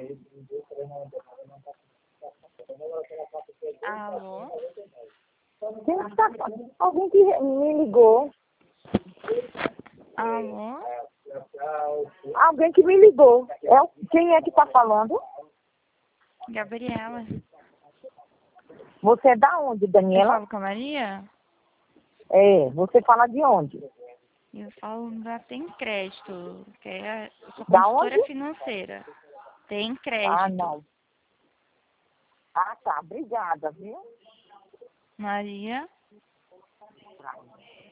Alô? Quem tá... Alguém que me ligou. Alô? Alguém que me ligou. Quem é que tá falando? Gabriela. Você é da onde, Eu Daniela? falo com a Maria? Você fala de onde? Eu falo da Tem Crédito, eu sou Da consultora onde? financeira. Tem Ah, Crédito. não. Ah, tá. Obrigada, viu? Maria?